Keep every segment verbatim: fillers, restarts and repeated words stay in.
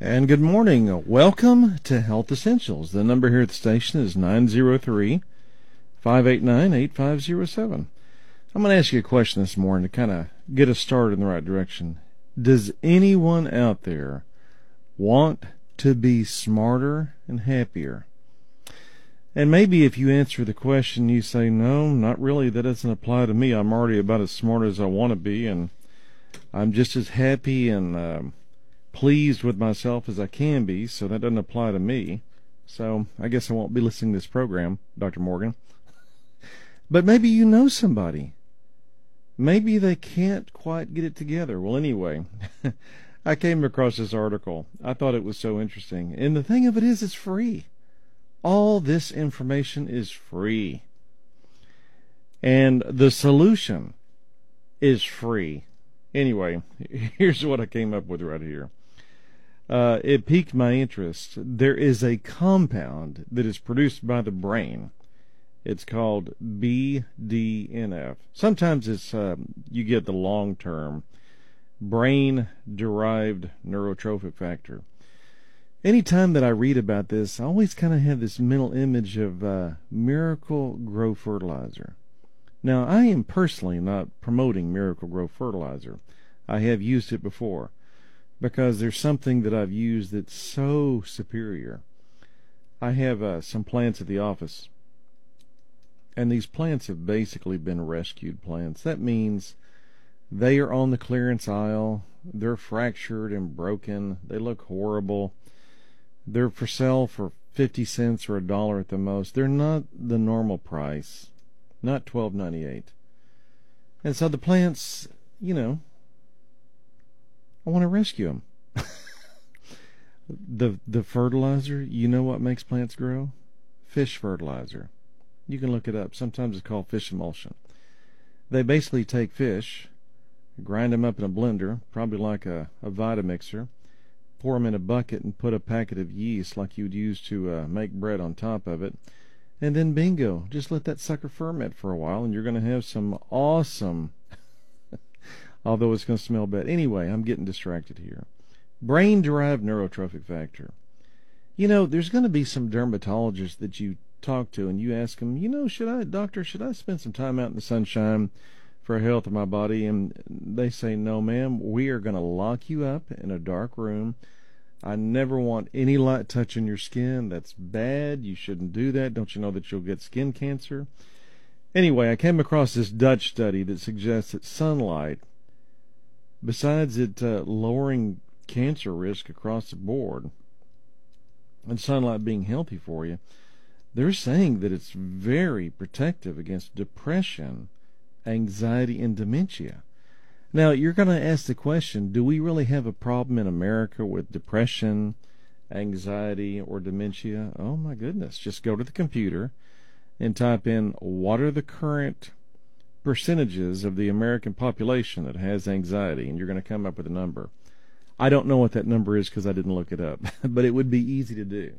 And good morning. Welcome to Health Essentials. The number here at the station is nine zero three, five eight nine, eight five zero seven. I'm going to ask you a question this morning to kind of get us started in the right direction. Does anyone out there want to be smarter and happier? And maybe if you answer the question, you say, no, not really. That doesn't apply to me. I'm already about as smart as I want to be, and I'm just as happy and uh, pleased with myself as I can be, so that doesn't apply to me. So I guess I won't be listening to this program, Doctor Morgan. But maybe you know somebody. Maybe they can't quite get it together. Well, anyway, I came across this article. I thought it was so interesting. And the thing of it is, it's free. All this information is free. And the solution is free. Anyway, here's what I came up with right here. Uh, it piqued my interest. There is a compound that is produced by the brain. It's called B D N F. Sometimes it's uh, you get the long term, brain-derived neurotrophic factor. Anytime that I read about this, I always kind of have this mental image of uh, Miracle-Gro fertilizer. Now, I am personally not promoting Miracle-Gro fertilizer. I have used it before because there's something that I've used that's so superior. I have uh, some plants at the office, and these plants have basically been rescued plants. That means they are on the clearance aisle. They're fractured and broken. They look horrible. They're for sale for fifty cents or a dollar at the most. They're not the normal price. Not twelve ninety-eight. And so the plants, you know, I want to rescue them. the the fertilizer, you know what makes plants grow? Fish fertilizer. You can look it up. Sometimes it's called fish emulsion. They basically take fish, grind them up in a blender, probably like a, a Vitamixer, pour them in a bucket and put a packet of yeast like you'd use to uh, make bread on top of it. And then bingo, just let that sucker ferment for a while, and you're going to have some awesome, although it's going to smell bad. Anyway, I'm getting distracted here. Brain-derived neurotrophic factor. You know, there's going to be some dermatologists that you talk to, and you ask them, you know, should I, doctor, should I spend some time out in the sunshine for the health of my body? And they say, no, ma'am, we are going to lock you up in a dark room. I never want any light touching your skin. That's bad. You shouldn't do that. Don't you know that you'll get skin cancer? Anyway, I came across this Dutch study that suggests that sunlight, besides it uh, lowering cancer risk across the board, and sunlight being healthy for you, they're saying that it's very protective against depression, anxiety, and dementia. Now, you're going to ask the question, do we really have a problem in America with depression, anxiety, or dementia? Oh, my goodness. Just go to the computer and type in, what are the current percentages of the American population that has anxiety? And you're going to come up with a number. I don't know what that number is because I didn't look it up, but it would be easy to do.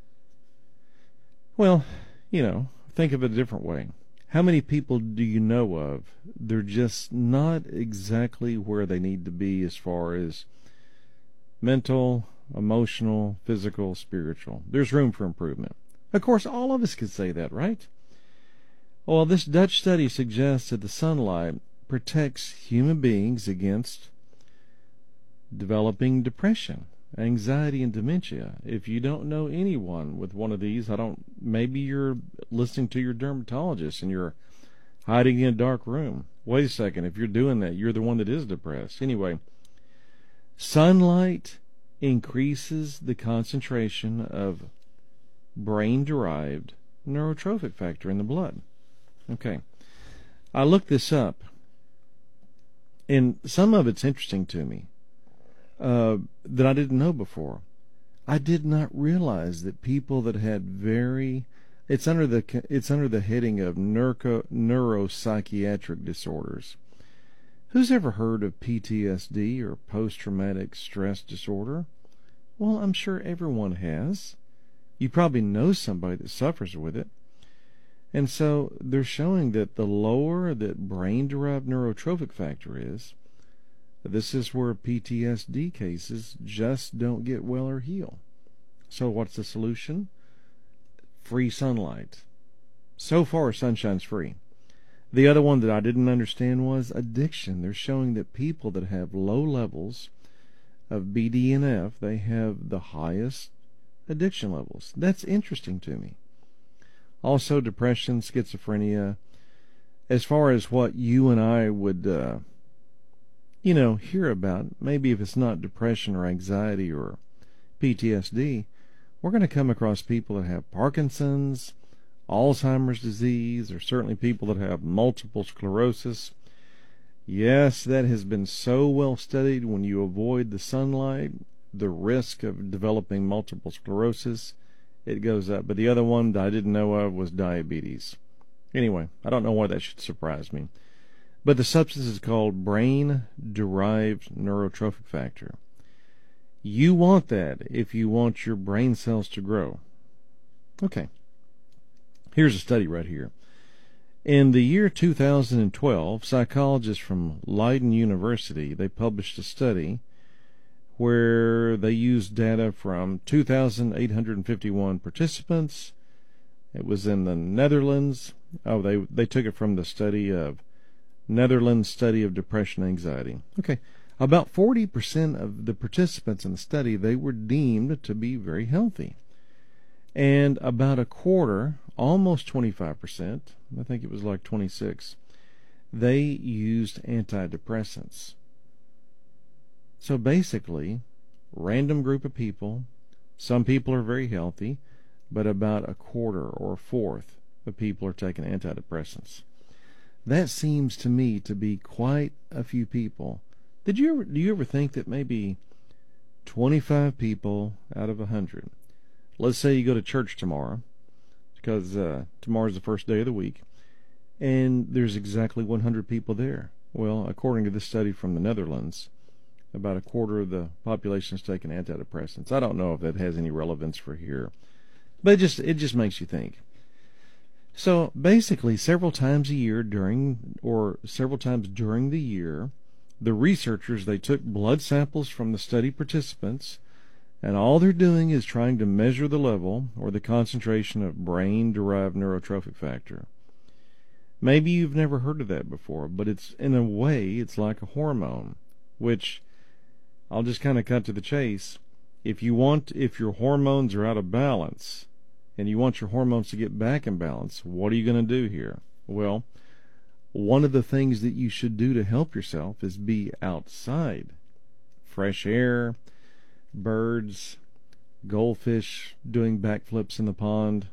Well, you know, think of it a different way. How many people do you know of? They're just not exactly where they need to be as far as mental, emotional, physical, spiritual. There's room for improvement. Of course, all of us could say that, right? Well, this Dutch study suggests that the sunlight protects human beings against developing depression, anxiety, and dementia. If you don't know anyone with one of these, I don't, maybe you're listening to your dermatologist and you're hiding in a dark room. Wait a second, if you're doing that, you're the one that is depressed. Anyway, sunlight increases the concentration of brain-derived neurotrophic factor in the blood. Okay, I looked this up, and some of it's interesting to me. Uh, that I didn't know before. I did not realize that people that had very, it's under the it's under the heading of neuro, neuropsychiatric disorders. Who's ever heard of P T S D or post-traumatic stress disorder? Well, I'm sure everyone has. You probably know somebody that suffers with it. And so they're showing that the lower that brain-derived neurotrophic factor is, This is where P T S D cases just don't get well or heal. So what's the solution? Free sunlight. So far, sunshine's free. The other one that I didn't understand was addiction. They're showing that people that have low levels of B D N F, they have the highest addiction levels. That's interesting to me. Also, depression, schizophrenia. As far as what you and I would, uh, you know, hear about, maybe if it's not depression or anxiety or P T S D, we're going to come across people that have Parkinson's, Alzheimer's disease, or certainly people that have multiple sclerosis. Yes, that has been so well studied. When you avoid the sunlight, the risk of developing multiple sclerosis, it goes up. But the other one that I didn't know of was diabetes. Anyway, I don't know why that should surprise me. But the substance is called brain-derived neurotrophic factor. You want that if you want your brain cells to grow. Okay. Here's a study right here. In the year two thousand twelve, psychologists from Leiden University, they published a study where they used data from two thousand eight hundred fifty-one participants. It was in the Netherlands. Oh, they they took it from the study of Netherlands study of depression and anxiety. Okay, about forty percent of the participants in the study, they were deemed to be very healthy. And about a quarter, almost twenty-five percent, I think it was like twenty-six, they used antidepressants. So basically, random group of people, some people are very healthy, but about a quarter or a fourth of people are taking antidepressants. That seems to me to be quite a few people. Did you ever, do you ever think that maybe twenty-five people out of one hundred, let's say you go to church tomorrow, because uh, tomorrow's the first day of the week, and there's exactly one hundred people there. Well, according to this study from the Netherlands, about a quarter of the population is taking antidepressants. I don't know if that has any relevance for here, but it just it just makes you think. So basically, several times a year during, or several times during the year, the researchers, they took blood samples from the study participants, and all they're doing is trying to measure the level or the concentration of brain-derived neurotrophic factor. Maybe you've never heard of that before, but it's, in a way, it's like a hormone, which I'll just kind of cut to the chase. If you want, if your hormones are out of balance and you want your hormones to get back in balance, what are you going to do here? Well, one of the things that you should do to help yourself is be outside. Fresh air, birds, goldfish doing backflips in the pond,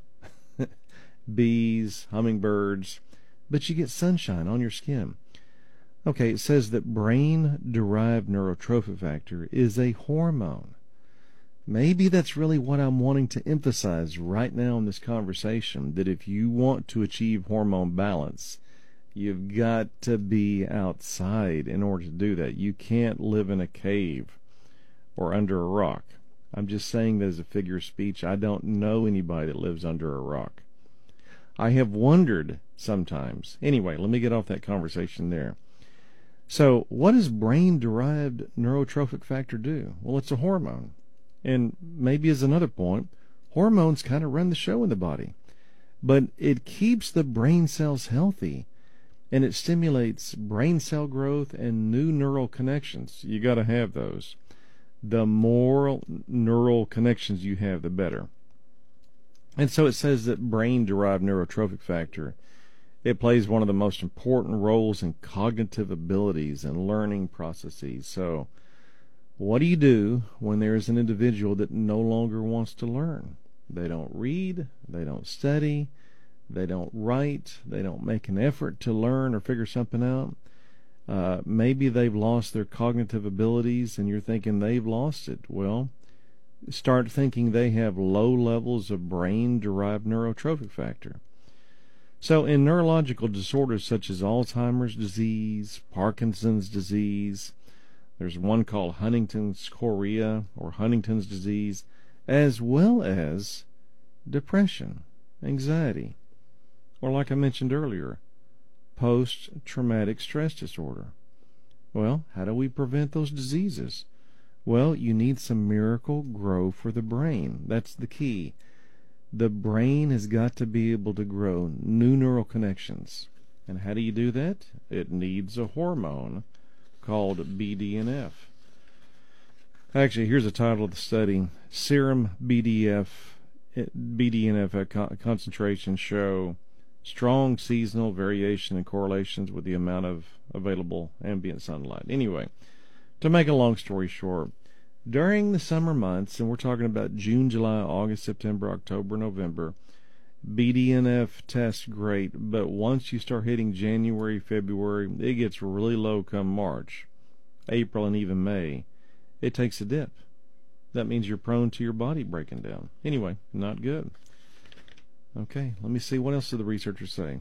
bees, hummingbirds, but you get sunshine on your skin. Okay, it says that brain-derived neurotrophic factor is a hormone. Maybe that's really what I'm wanting to emphasize right now in this conversation, that if you want to achieve hormone balance, you've got to be outside in order to do that. You can't live in a cave or under a rock. I'm just saying that as a figure of speech. I don't know anybody that lives under a rock. I have wondered sometimes. Anyway, let me get off that conversation there. So what does brain-derived neurotrophic factor do? Well, it's a hormone. And maybe as another point, hormones kind of run the show in the body. But it keeps the brain cells healthy, and it stimulates brain cell growth and new neural connections. You got to have those. The more neural connections you have, the better. And so it says that brain-derived neurotrophic factor, it plays one of the most important roles in cognitive abilities and learning processes. So what do you do when there is an individual that no longer wants to learn? They don't read, they don't study, they don't write, they don't make an effort to learn or figure something out. Uh, maybe they've lost their cognitive abilities and you're thinking they've lost it. Well, start thinking they have low levels of brain-derived neurotrophic factor. So in neurological disorders such as Alzheimer's disease, Parkinson's disease, there's one called Huntington's chorea or Huntington's disease, as well as depression, anxiety, or like I mentioned earlier, post-traumatic stress disorder. Well, how do we prevent those diseases? Well, you need some miracle grow for the brain. That's the key. The brain has got to be able to grow new neural connections. And how do you do that? It needs a hormone called B D N F. Actually, here's the title of the study. Serum B D F, B D N F concentrations show strong seasonal variation and correlations with the amount of available ambient sunlight. Anyway, to make a long story short, during the summer months, and we're talking about June, July, August, September, October, November, B D N F tests great, but once you start hitting January, February, it gets really low come March, April, and even May. It takes a dip. That means you're prone to your body breaking down. Anyway, not good. Okay, let me see. What else do the researchers say?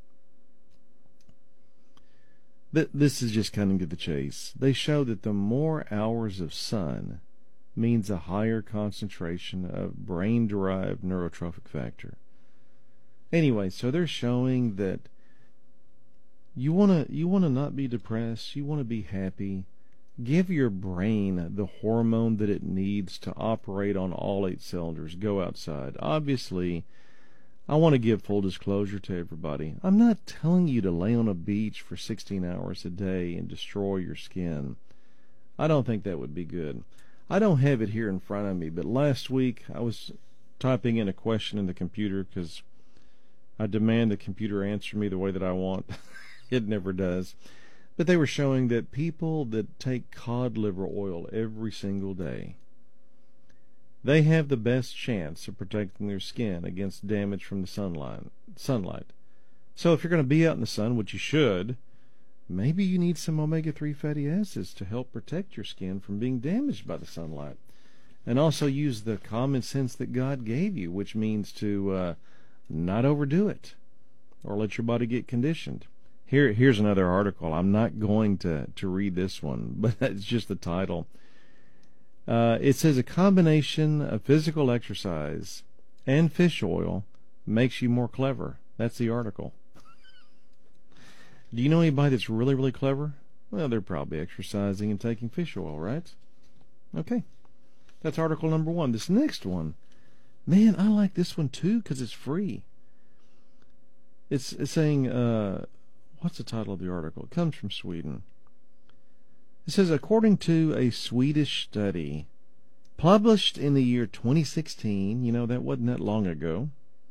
Th- this is just cutting to the chase. They show that the more hours of sun means a higher concentration of brain-derived neurotrophic factor. Anyway, so they're showing that you want to you want to not be depressed, you want to be happy. Give your brain the hormone that it needs to operate on all eight cylinders. Go outside. Obviously, I want to give full disclosure to everybody. I'm not telling you to lay on a beach for sixteen hours a day and destroy your skin. I don't think that would be good. I don't have it here in front of me, but last week I was typing in a question in the computer because I demand the computer answer me the way that I want. It never does. But they were showing that people that take cod liver oil every single day, they have the best chance of protecting their skin against damage from the sunlight. Sunlight. So if you're going to be out in the sun, which you should, maybe you need some omega three fatty acids to help protect your skin from being damaged by the sunlight. And also use the common sense that God gave you, which means to uh, not overdo it or let your body get conditioned. Here, here's another article. I'm not going to, to read this one, but it's just the title. Uh, it says a combination of physical exercise and fish oil makes you more clever. That's the article. Do you know anybody that's really, really clever? Well, they're probably exercising and taking fish oil, right? Okay. That's article number one. This next one, man, I like this one too because it's free. It's, it's saying... Uh, What's the title of the article? It comes from Sweden. It says, according to a Swedish study published in the year twenty sixteen, you know, that wasn't that long ago,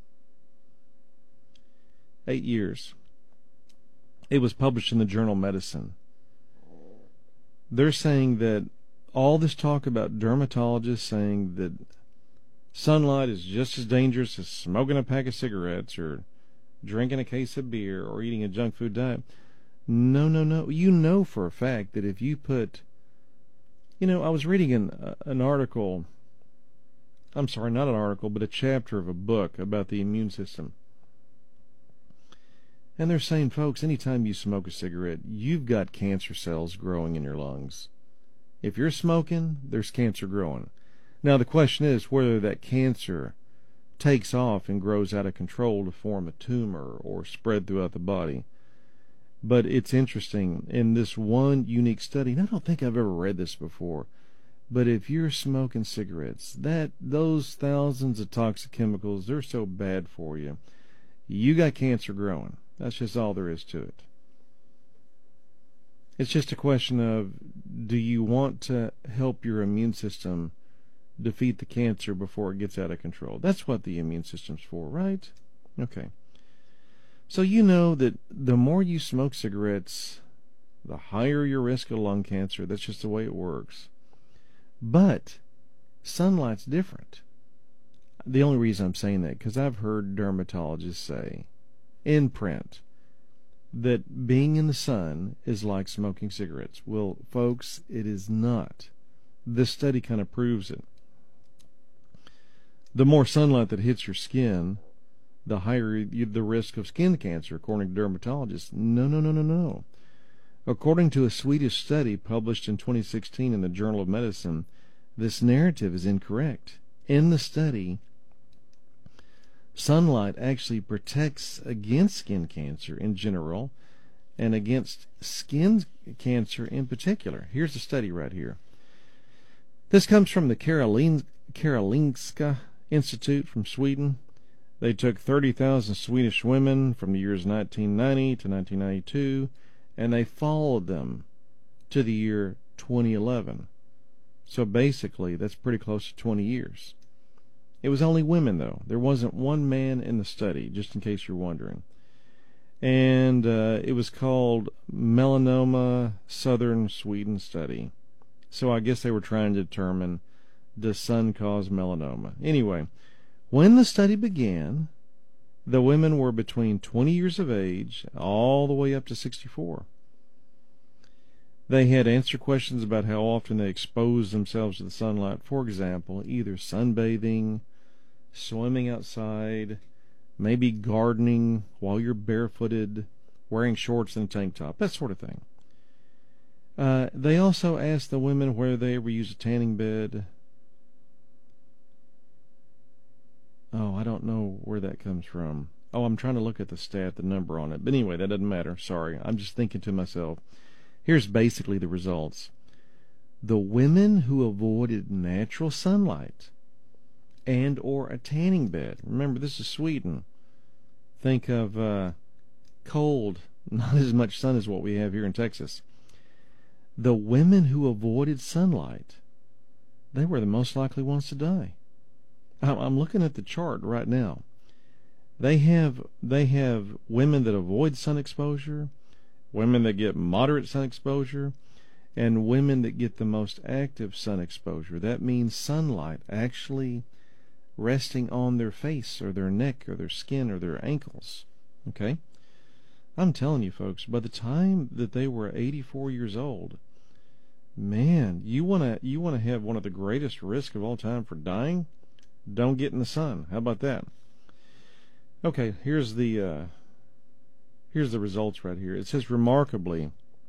eight years, it was published in the journal Medicine. They're saying that all this talk about dermatologists saying that sunlight is just as dangerous as smoking a pack of cigarettes or drinking a case of beer or eating a junk food diet. No, no, no. You know for a fact that if you put, you know, I was reading an, uh, an article, I'm sorry, not an article, but a chapter of a book about the immune system. And they're saying, folks, anytime you smoke a cigarette, you've got cancer cells growing in your lungs. If you're smoking, there's cancer growing. Now, the question is whether that cancer takes off and grows out of control to form a tumor or spread throughout the body. But it's interesting, in this one unique study, and I don't think I've ever read this before, but if you're smoking cigarettes, that those thousands of toxic chemicals, they're so bad for you, you got cancer growing. That's just all there is to it. It's just a question of, do you want to help your immune system defeat the cancer before it gets out of control? That's what the immune system's for, right? Okay. So you know that the more you smoke cigarettes, the higher your risk of lung cancer. That's just the way it works. But sunlight's different. The only reason I'm saying that, because I've heard dermatologists say, in print, that being in the sun is like smoking cigarettes. Well, folks, it is not. This study kind of proves it. The more sunlight that hits your skin, the higher you, the risk of skin cancer, according to dermatologists. No, no, no, no, no. According to a Swedish study published in twenty sixteen in the Journal of Medicine, this narrative is incorrect. In the study, sunlight actually protects against skin cancer in general, and against skin cancer in particular. Here's the study right here. This comes from the Karolin- Karolinska Institute from Sweden. They took thirty thousand Swedish women from the years nineteen ninety to nineteen ninety-two, and they followed them to the year twenty eleven. So basically, that's pretty close to twenty years. It was only women, though. There wasn't one man in the study, just in case you're wondering. And uh, it was called Melanoma Southern Sweden Study. So I guess they were trying to determine, does sun cause melanoma? Anyway, when the study began, the women were between twenty years of age all the way up to sixty-four. They had answer questions about how often they exposed themselves to the sunlight. For example, either sunbathing, swimming outside, maybe gardening while you're barefooted, wearing shorts and a tank top, that sort of thing. Uh, they also asked the women whether they ever used a tanning bed. Oh, I don't know where that comes from. Oh, I'm trying to look at the stat, the number on it. But anyway, that doesn't matter. Sorry. I'm just thinking to myself. Here's basically the results. The women who avoided natural sunlight and or a tanning bed. Remember, this is Sweden. Think of uh, cold, not as much sun as what we have here in Texas. The women who avoided sunlight, they were the most likely ones to die. I'm looking at the chart right now. They have they have women that avoid sun exposure, women that get moderate sun exposure, and women that get the most active sun exposure. That means sunlight actually resting on their face or their neck or their skin or their ankles. Okay? I'm telling you folks, by the time that they were eighty-four years old, man, you want to you want to have one of the greatest risks of all time for dying? Don't get in the sun. How about that? Okay, here's the uh, here's the results right here. It says, remarkably,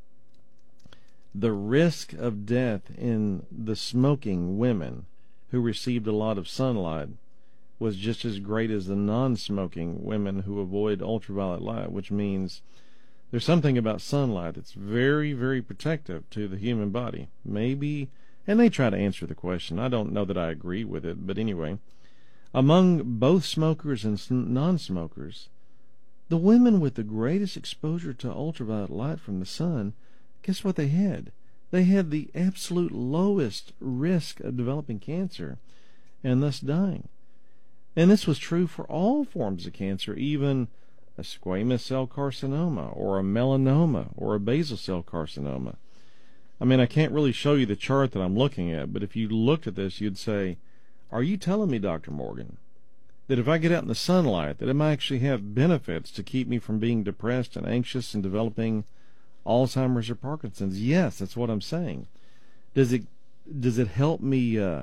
the risk of death in the smoking women who received a lot of sunlight was just as great as the non-smoking women who avoid ultraviolet light, which means there's something about sunlight that's very, very protective to the human body. Maybe, and they try to answer the question. I don't know that I agree with it, but anyway, among both smokers and non-smokers, the women with the greatest exposure to ultraviolet light from the sun, guess what they had? They had the absolute lowest risk of developing cancer and thus dying. And this was true for all forms of cancer, even a squamous cell carcinoma or a melanoma or a basal cell carcinoma. I mean, I can't really show you the chart that I'm looking at, but if you looked at this, you'd say, are you telling me, Doctor Morgan, that if I get out in the sunlight, that it might actually have benefits to keep me from being depressed and anxious and developing Alzheimer's or Parkinson's? Yes, that's what I'm saying. Does it does it help me uh,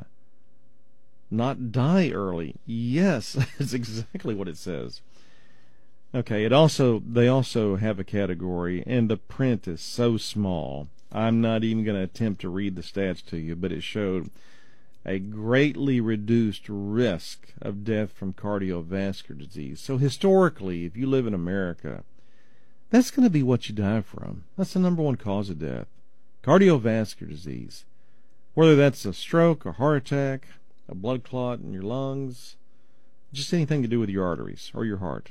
not die early? Yes, that's exactly what it says. Okay, it also they also have a category, and the print is so small, I'm not even going to attempt to read the stats to you, but it showed a greatly reduced risk of death from cardiovascular disease. So historically, if you live in America, that's going to be what you die from. That's the number one cause of death. Cardiovascular disease. Whether that's a stroke, a heart attack, a blood clot in your lungs, just anything to do with your arteries or your heart.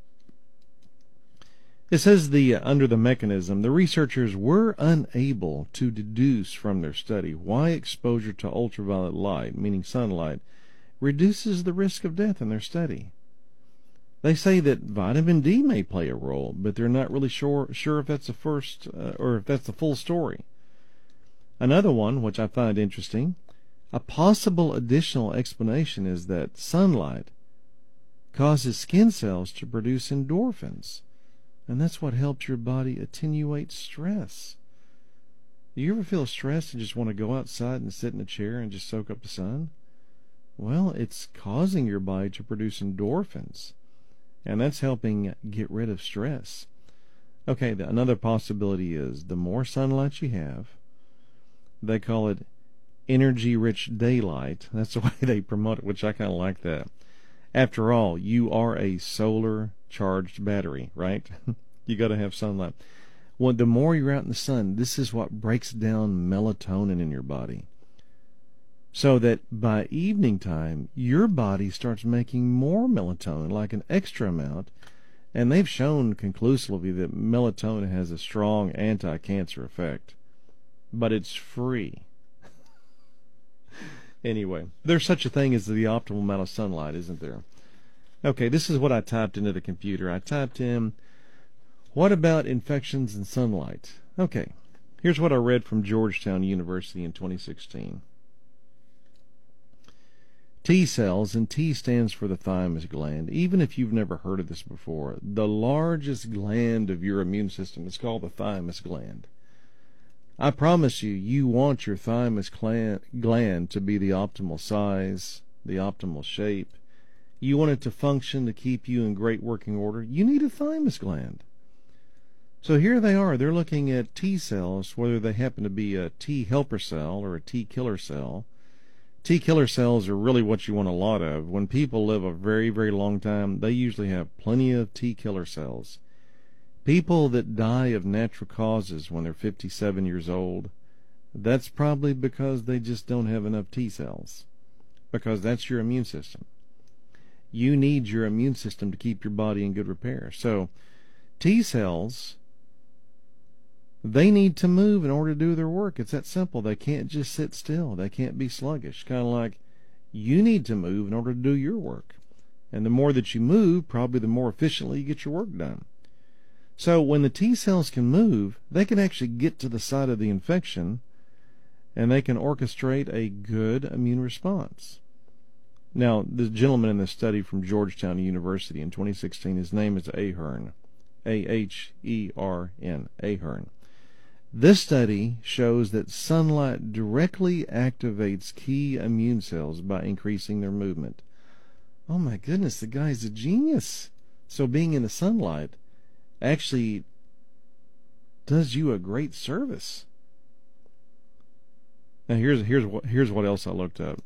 It says the uh, under the mechanism, the researchers were unable to deduce from their study why exposure to ultraviolet light, meaning sunlight, reduces the risk of death in their study. They say that vitamin D may play a role, but they're not really sure sure if that's the first uh, or if that's the full story. Another one, which I find interesting, a possible additional explanation is that sunlight causes skin cells to produce endorphins. And that's what helps your body attenuate stress. Do you ever feel stressed and just want to go outside and sit in a chair and just soak up the sun? Well, it's causing your body to produce endorphins, and that's helping get rid of stress. Okay, the, another possibility is the more sunlight you have, they call it energy-rich daylight. That's the way they promote it, which I kind of like that. After all, you are a solar charged battery, right? You got to have sunlight. Well, the more you're out in the sun, this is what breaks down melatonin in your body. So that by evening time, your body starts making more melatonin, like an extra amount. And they've shown conclusively that melatonin has a strong anti-cancer effect. But it's free. Anyway, there's such a thing as the optimal amount of sunlight, isn't there? Okay, this is what I typed into the computer. I typed in, what about infections and sunlight? Okay, here's what I read from Georgetown University in twenty sixteen. T cells, and T stands for the thymus gland. Even if you've never heard of this before, the largest gland of your immune system is called the thymus gland. I promise you, you want your thymus gland to be the optimal size, the optimal shape. You want it to function to keep you in great working order. You need a thymus gland. So here they are. They're looking at T cells, whether they happen to be a T helper cell or a T killer cell. T killer cells are really what you want a lot of. When people live a very, very long time, they usually have plenty of T killer cells. People that die of natural causes when they're fifty-seven years old, that's probably because they just don't have enough T cells, because that's your immune system. You need your immune system to keep your body in good repair. So T cells, they need to move in order to do their work. It's that simple. They can't just sit still. They can't be sluggish. Kind of like you need to move in order to do your work. And the more that you move, probably the more efficiently you get your work done. So when the T cells can move, they can actually get to the site of the infection, and they can orchestrate a good immune response. Now, the gentleman in this study from Georgetown University in twenty sixteen, his name is Ahern, A H E R N, Ahern. This study shows that sunlight directly activates key immune cells by increasing their movement. Oh my goodness, the guy's a genius. So being in the sunlight actually does you a great service. Now here's here's what here's what else I looked up.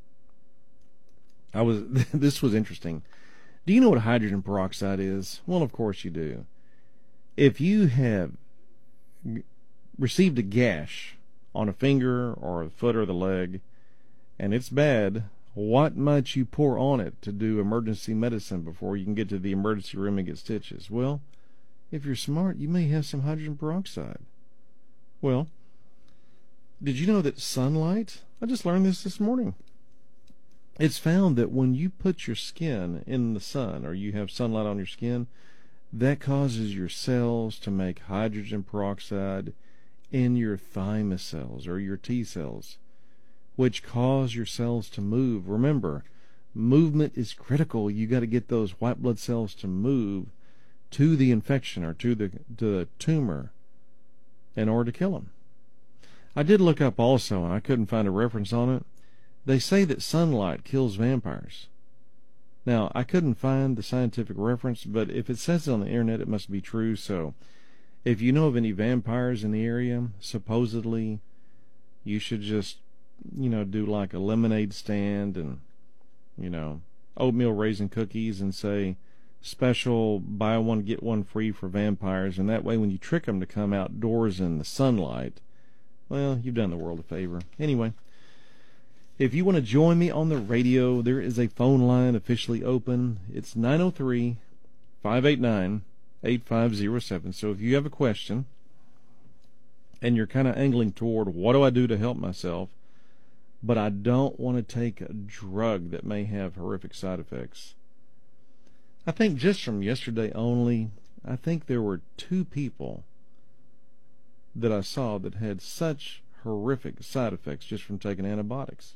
I was this was interesting. Do you know what hydrogen peroxide is? Well, of course you do. If you have received a gash on a finger or a foot or the leg, and it's bad, what might you pour on it to do emergency medicine before you can get to the emergency room and get stitches? Well, if you're smart, you may have some hydrogen peroxide. Well, did you know that sunlight, I just learned this this morning. It's found that when you put your skin in the sun, or you have sunlight on your skin, that causes your cells to make hydrogen peroxide in your thymus cells, or your T cells, which cause your cells to move. Remember, movement is critical. You got to get those white blood cells to move to the infection or to the, to the tumor in order to kill them. I did look up also, and I couldn't find a reference on it. They say that sunlight kills vampires. Now, I couldn't find the scientific reference, but if it says it on the internet, it must be true. So if you know of any vampires in the area, supposedly you should just, you know, do like a lemonade stand and, you know, oatmeal raisin cookies and say, special buy one get one free for vampires, and that way when you trick them to come outdoors in the sunlight, well, you've done the world a favor. Anyway, if you want to join me on the radio, there is a phone line officially open. It's nine oh three, five eight nine, eight five oh seven. So if you have a question and you're kind of angling toward what do I do to help myself, but I don't want to take a drug that may have horrific side effects, I think just from yesterday only, I think there were two people that I saw that had such horrific side effects just from taking antibiotics.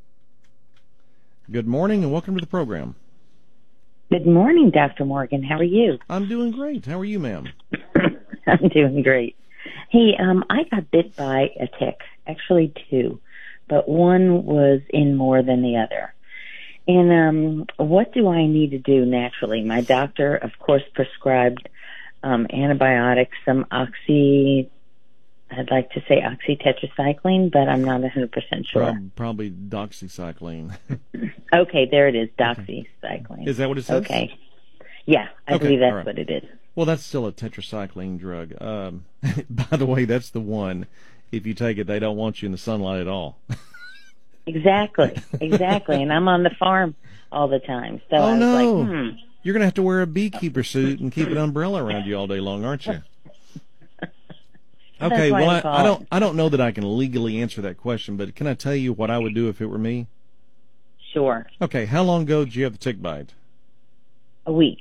Good morning and welcome to the program. Good morning, Doctor Morgan. How are you? I'm doing great. How are you, ma'am? I'm doing great. Hey, um, I got bit by a tick, actually two, but one was in more than the other. And um, what do I need to do naturally? My doctor, of course, prescribed um, antibiotics, some oxy, I'd like to say oxytetracycline, but I'm not one hundred percent sure. Prob- probably doxycycline. Okay, there it is, doxycycline. Is that what it says? Okay. Yeah, I okay, believe that's right. what it is. Well, that's still a tetracycline drug. Um, by the way, that's the one. If you take it, they don't want you in the sunlight at all. Exactly, exactly. And I'm on the farm all the time, so oh I was no, like, hmm. You're gonna have to wear a beekeeper suit and keep an umbrella around you all day long, aren't you? Okay, well, I, I don't, I don't know that I can legally answer that question, but can I tell you what I would do if it were me? Sure. Okay, how long ago did you have the tick bite? A week.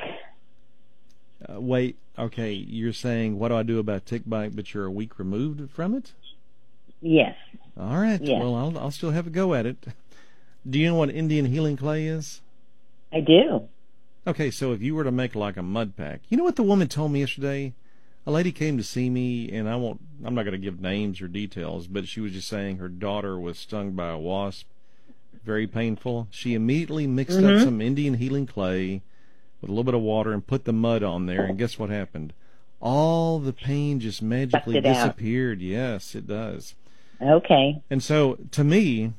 Uh, wait, okay, you're saying what do I do about tick bite, but you're a week removed from it? Yes. All right. Yes. Well, I'll, I'll still have a go at it. Do you know what Indian healing clay is? I do. Okay, so if you were to make like a mud pack, you know what the woman told me yesterday? A lady came to see me, and I won't, I'm not going to give names or details, but she was just saying her daughter was stung by a wasp. Very painful. She immediately mixed mm-hmm. up some Indian healing clay with a little bit of water and put the mud on there, and guess what happened? All the pain just magically disappeared. Out. Yes, it does. Okay. And so, to me,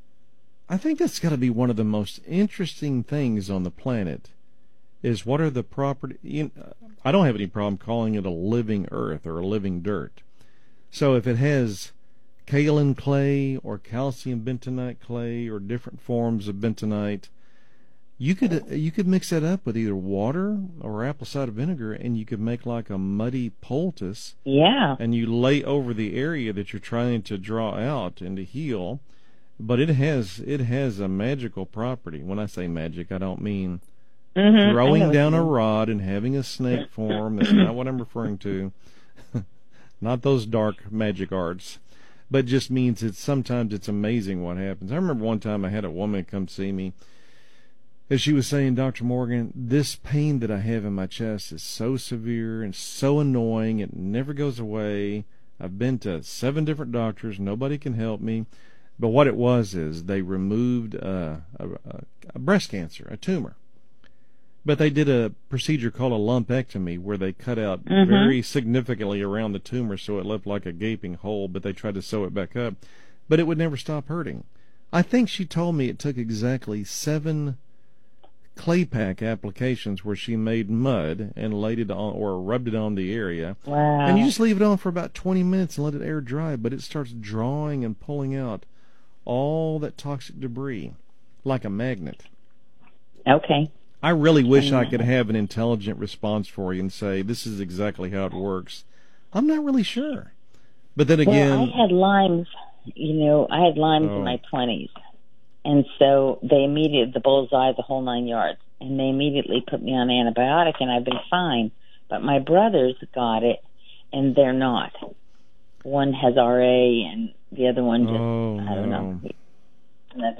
I think that's got to be one of the most interesting things on the planet, is what are the property... You know, I don't have any problem calling it a living earth or a living dirt. So if it has kaolin clay or calcium bentonite clay or different forms of bentonite, you could you could mix that up with either water or apple cider vinegar, and you could make like a muddy poultice. Yeah. And you lay over the area that you're trying to draw out and to heal. But it has it has a magical property. When I say magic, I don't mean mm-hmm. throwing down a rod and having a snake form. That's not what I'm referring to. Not those dark magic arts. But just means it's sometimes it's amazing what happens. I remember one time I had a woman come see me, and she was saying, Doctor Morgan, this pain that I have in my chest is so severe and so annoying. It never goes away. I've been to seven different doctors. Nobody can help me. But what it was is they removed uh, a, a breast cancer, a tumor. But they did a procedure called a lumpectomy, where they cut out mm-hmm. very significantly around the tumor so it left like a gaping hole, but they tried to sew it back up. But it would never stop hurting. I think she told me it took exactly seven clay pack applications where she made mud and laid it on or rubbed it on the area. Wow. And you just leave it on for about twenty minutes and let it air dry, but it starts drawing and pulling out all that toxic debris like a magnet. Okay. I really wish I could have an intelligent response for you and say, this is exactly how it works. I'm not really sure. But then again... Well, I had Lyme's, you know, I had Lyme's oh. in my twenties. And so they immediately, the bullseye, the whole nine yards. And they immediately put me on antibiotic, and I've been fine. But my brothers got it, and they're not. One has R A, and the other one just, oh, I don't no. know.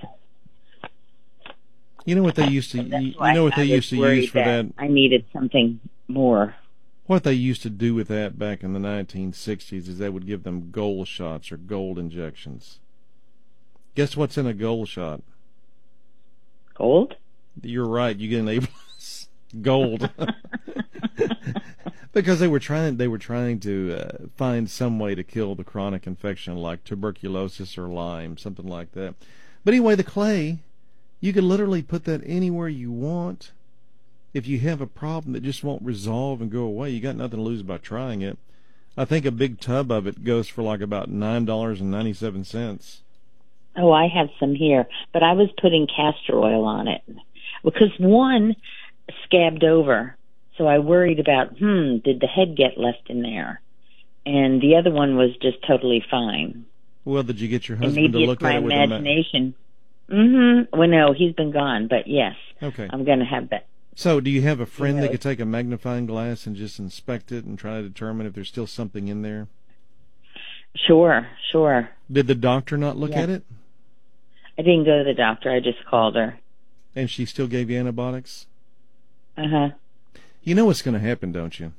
You know what they used to. You, you know what they used to use for that, that. I needed something more. What they used to do with that back in the nineteen sixties is they would give them gold shots or gold injections. Guess what's in a gold shot? Gold? You're right. You get an A plus. Gold. Because they were trying. They were trying to uh, find some way to kill the chronic infection like tuberculosis or Lyme, something like that. But anyway, the clay. You can literally put that anywhere you want. If you have a problem that just won't resolve and go away, you got nothing to lose by trying it. I think a big tub of it goes for like about nine dollars and ninety-seven cents. Oh, I have some here, but I was putting castor oil on it because one scabbed over, so I worried about, hmm, did the head get left in there? And the other one was just totally fine. Well, did you get your and husband to maybe look it's at it my with imagination. Mm-hmm. Well, no, he's been gone, but yes. Okay. I'm going to have that. So, do you have a friend you know, that could take a magnifying glass and just inspect it and try to determine if there's still something in there? Sure, sure. Did the doctor not look yeah. at it? I didn't go to the doctor. I just called her. And she still gave you antibiotics? Uh-huh. You know what's going to happen, don't you?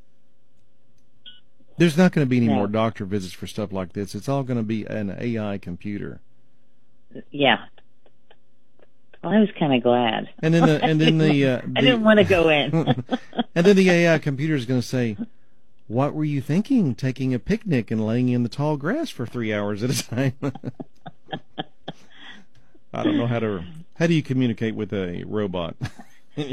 There's not going to be any no. more doctor visits for stuff like this. It's all going to be an A I computer. Yeah. Well, I was kind of glad. And then the, and then the, uh, the I didn't want to go in. And then the A I computer is going to say, "What were you thinking, taking a picnic and laying in the tall grass for three hours at a time?" I don't know how to. How do you communicate with a robot? Anyway.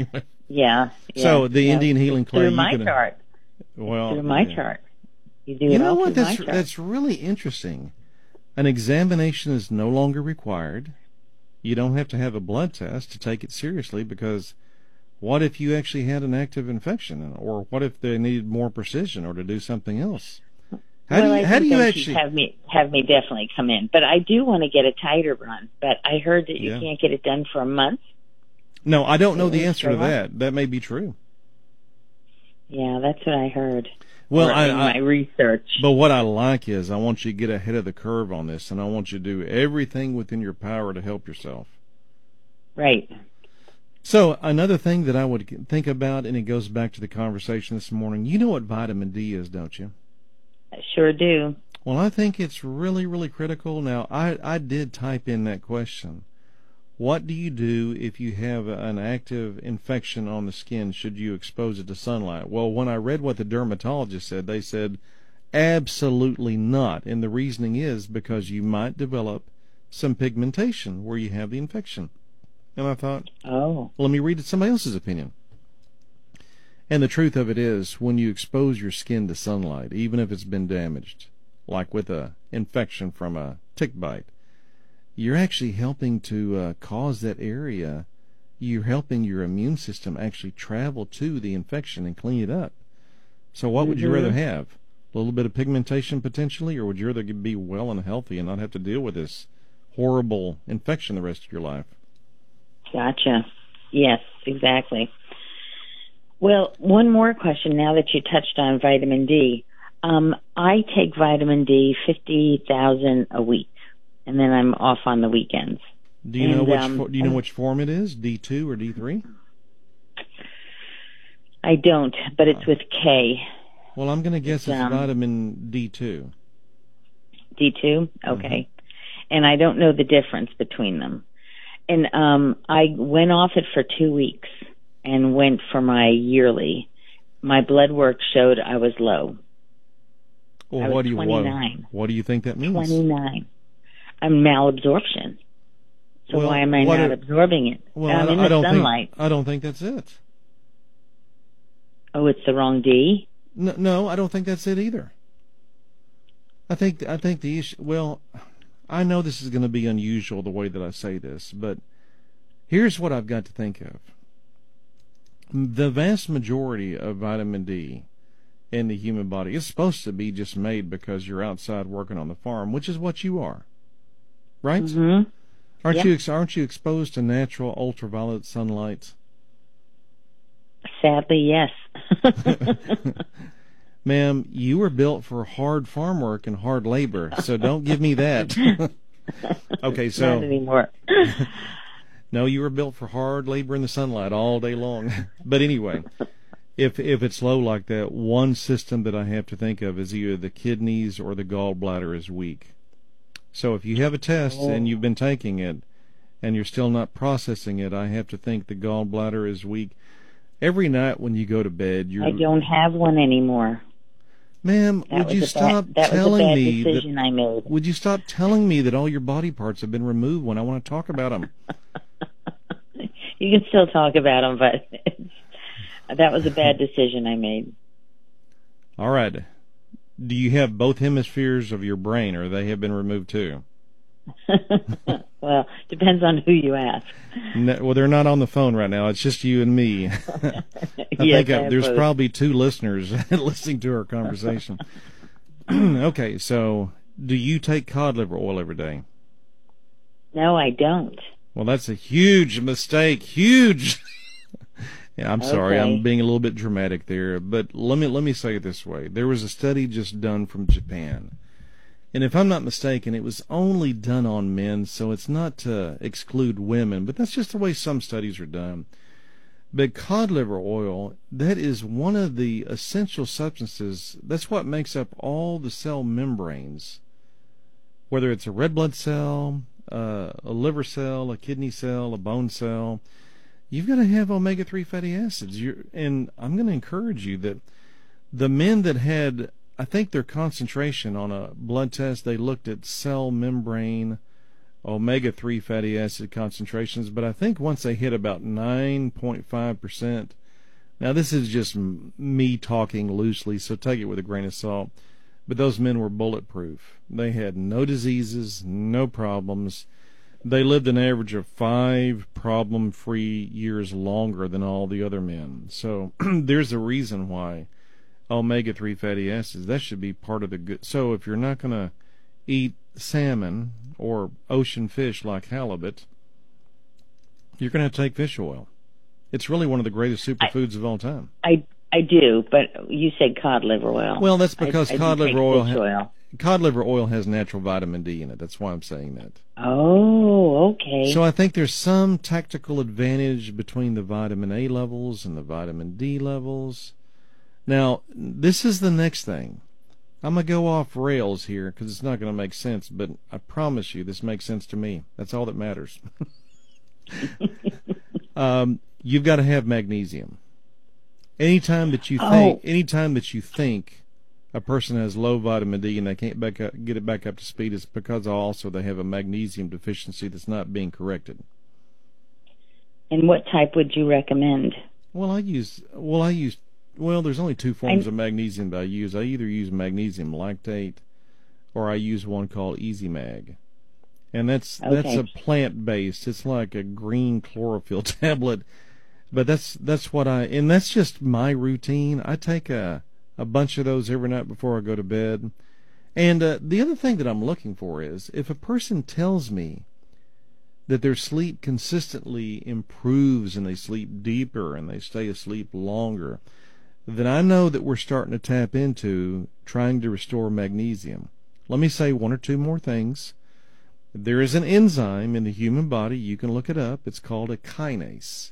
Yeah. yeah So the yeah. Indian healing clay. Through my you can, chart. Well, Through my yeah. chart. You do You it know all what? through That's my chart. that's really interesting. An examination is no longer required. You don't have to have a blood test to take it seriously, because what if you actually had an active infection, or what if they needed more precision or to do something else? How well, do you, I how think do you then actually she'd have me have me definitely come in, but I do want to get a tighter run. But I heard that you Yeah. can't get it done for a month. No, I don't know the Is answer to that right? that. That may be true. Yeah, that's what I heard. Well, or I, in I my research. but what I like is I want you to get ahead of the curve on this, and I want you to do everything within your power to help yourself. Right. So another thing that I would think about, and it goes back to the conversation this morning, you know what vitamin D is, don't you? I sure do. Well, I think it's really, really critical. Now, I, I did type in that question. What do you do if you have an active infection on the skin? Should you expose it to sunlight? Well, when I read what the dermatologist said, they said absolutely not. And the reasoning is because you might develop some pigmentation where you have the infection. And I thought, oh, well, let me read somebody else's opinion. And the truth of it is, when you expose your skin to sunlight, even if it's been damaged, like with a infection from a tick bite, you're actually helping to uh, cause that area. You're helping your immune system actually travel to the infection and clean it up. So what mm-hmm. would you rather have? A little bit of pigmentation potentially, or would you rather be well and healthy and not have to deal with this horrible infection the rest of your life? Gotcha. Yes, exactly. Well, one more question now that you touched on vitamin D. Um, I take vitamin D fifty thousand a week, and then I'm off on the weekends. Do you and, know which um, do you know which form it is? D two or D three? I don't, but it's with K. Well, I'm going to guess it's, it's um, vitamin D two. D two? Okay. Mm-hmm. And I don't know the difference between them. And um, I went off it for two weeks and went for my yearly. My blood work showed I was low. Well, I was what do you twenty-nine. What, what do you think that means? twenty-nine. I'm malabsorption. So well, why am I not are, absorbing it? Well, I'm I, in the I don't sunlight. Think, I don't think that's it. Oh, it's the wrong D? No, no, I don't think that's it either. I think I think the issue. Well, I know this is going to be unusual the way that I say this, but here's what I've got to think of. The vast majority of vitamin D in the human body is supposed to be just made because you're outside working on the farm, which is what you are, right? Mm-hmm. Aren't yep. you aren't you exposed to natural ultraviolet sunlight? Sadly, yes. Ma'am, you were built for hard farm work and hard labor, so don't give me that. Okay, so not anymore. No, you were built for hard labor in the sunlight all day long. But anyway, if if it's low like that, one system that I have to think of is either the kidneys or the gallbladder is weak. So if you have a test oh. and you've been taking it and you're still not processing it, I have to think the gallbladder is weak. Every night when you go to bed, you're... I don't have one anymore. Ma'am, that would you stop bad, that telling was a bad me decision that, I made. Would you stop telling me that all your body parts have been removed when I want to talk about them? You can still talk about them, but it's, that was a bad decision I made. All right. Do you have both hemispheres of your brain, or they have been removed too? Well, depends on who you ask. No, well, they're not on the phone right now. It's just you and me. I yes, think I, I there's both. probably two listeners listening to our conversation. Okay, so do you take cod liver oil every day? No, I don't. Well, that's a huge mistake. Huge. Yeah, I'm okay. sorry. I'm being a little bit dramatic there, but let me let me say it this way. There was a study just done from Japan. And if I'm not mistaken, it was only done on men, so it's not to exclude women, but that's just the way some studies are done. But cod liver oil, that is one of the essential substances. That's what makes up all the cell membranes, whether it's a red blood cell, uh, a liver cell, a kidney cell, a bone cell. You've got to have omega three fatty acids. You're, and I'm going to encourage you that the men that had... I think their concentration on a blood test, they looked at cell membrane omega three fatty acid concentrations, but I think once they hit about nine point five percent, Now, this is just m- me talking loosely, so take it with a grain of salt. But those men were bulletproof. They had no diseases, no problems. They lived an average of five problem-free years longer than all the other men. So there's a reason why omega three fatty acids, that should be part of the good. So if you're not going to eat salmon or ocean fish like halibut, you're going to take fish oil. It's really one of the greatest superfoods I, of all time. I I do, but you said cod liver oil. Well, that's because I, I cod liver oil, ha- oil. cod liver oil has natural vitamin D in it. That's why I'm saying that. Oh, okay. So I think there's some tactical advantage between the vitamin A levels and the vitamin D levels. Now, this is the next thing. I'm going to go off rails here because it's not going to make sense, but I promise you this makes sense to me. That's all that matters. um, you've got to have magnesium. Anytime that you think, oh. anytime that you think a person has low vitamin D and they can't back up, get it back up to speed, it's because also they have a magnesium deficiency that's not being corrected. And what type would you recommend? Well, I use well, I use well. There's only two forms I, of magnesium that I use. I either use magnesium lactate, or I use one called Easy Mag, and that's okay. that's a plant based. It's like a green chlorophyll tablet. But that's that's what I, and that's just my routine. I take a, a bunch of those every night before I go to bed. And uh, the other thing that I'm looking for is if a person tells me that their sleep consistently improves and they sleep deeper and they stay asleep longer, then I know that we're starting to tap into trying to restore magnesium. Let me say one or two more things. There is an enzyme in the human body. You can look it up. It's called a kinase.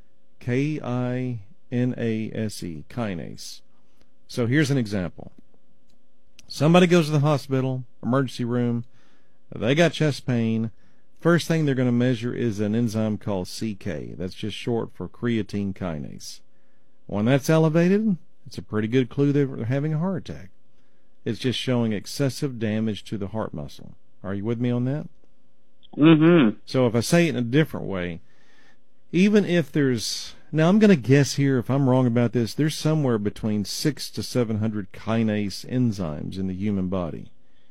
K I N A S E, kinase. So here's an example. Somebody goes to the hospital, emergency room, they got chest pain. First thing they're going to measure is an enzyme called C K. That's just short for creatine kinase. When that's elevated, it's a pretty good clue they're having a heart attack. It's just showing excessive damage to the heart muscle. Are you with me on that? Mm-hmm. So if I say it in a different way, even if there's, now I'm going to guess here, if I'm wrong about this, there's somewhere between six to seven hundred kinase enzymes in the human body.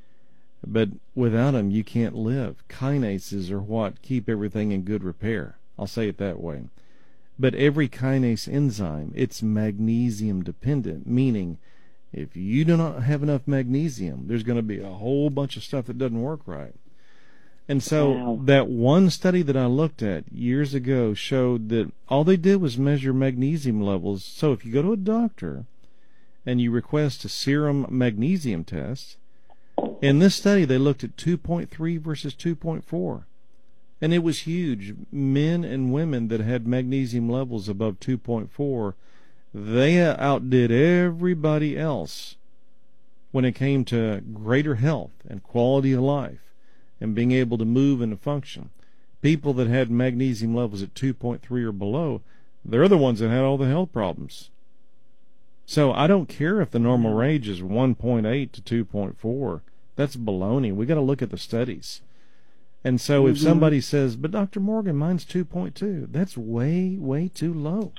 But without them, you can't live. Kinases are what keep everything in good repair. I'll say it that way. But every kinase enzyme, it's magnesium dependent, meaning if you do not have enough magnesium, there's going to be a whole bunch of stuff that doesn't work right. And so wow. that one study that I looked at years ago showed that all they did was measure magnesium levels. So if you go to a doctor and you request a serum magnesium test, in this study they looked at two point three versus two point four. And it was huge. Men and women that had magnesium levels above two point four, they outdid everybody else when it came to greater health and quality of life and being able to move and to function. People that had magnesium levels at two point three or below, they're the ones that had all the health problems. So I don't care if the normal range is one point eight to two point four. That's baloney. We got to look at the studies. And so if mm-hmm. somebody says, but Doctor Morgan, mine's two point two, that's way, way too low.